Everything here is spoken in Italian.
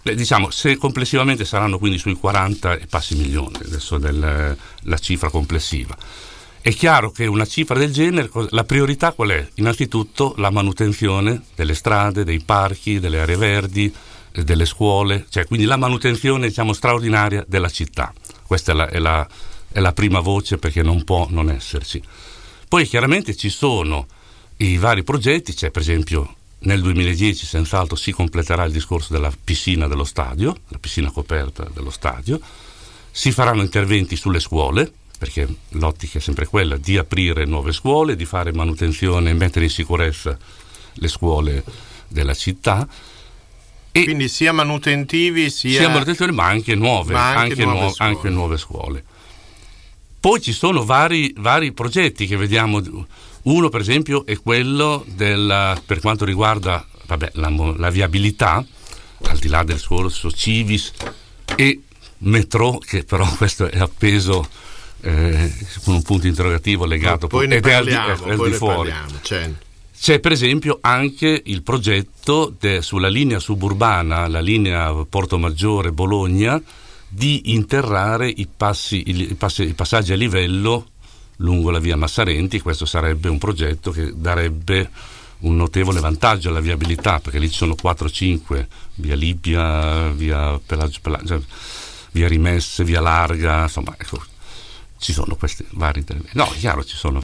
Diciamo, se complessivamente saranno quindi sui 40 e passi milioni, adesso la cifra complessiva. È chiaro che una cifra del genere, la priorità qual è? Innanzitutto la manutenzione delle strade, dei parchi, delle aree verdi, delle scuole, cioè quindi la manutenzione, diciamo, straordinaria della città. Questa è la prima voce, perché non può non esserci. Poi chiaramente ci sono i vari progetti, c'è per esempio nel 2010 senz'altro si completerà il discorso della piscina dello stadio, la piscina coperta dello stadio, si faranno interventi sulle scuole, perché l'ottica è sempre quella di aprire nuove scuole, di fare manutenzione e mettere in sicurezza le scuole della città. E quindi sia manutentivi sia manutenzione, ma anche nuove, anche nuove scuole. Poi ci sono vari progetti che vediamo. Uno per esempio è quello per quanto riguarda la viabilità, al di là del discorso Civis e metro, che però questo è appeso con un punto interrogativo legato, poi ne parliamo. C'è per esempio anche il progetto sulla linea suburbana, la linea Porto Maggiore Bologna, di interrare i passaggi a livello lungo la via Massarenti. Questo sarebbe un progetto che darebbe un notevole vantaggio alla viabilità, perché lì ci sono 4-5, via Libia, via Pelagio, via Rimesse, via Larga, insomma, ecco, ci sono questi vari interventi. No, è chiaro, ci sono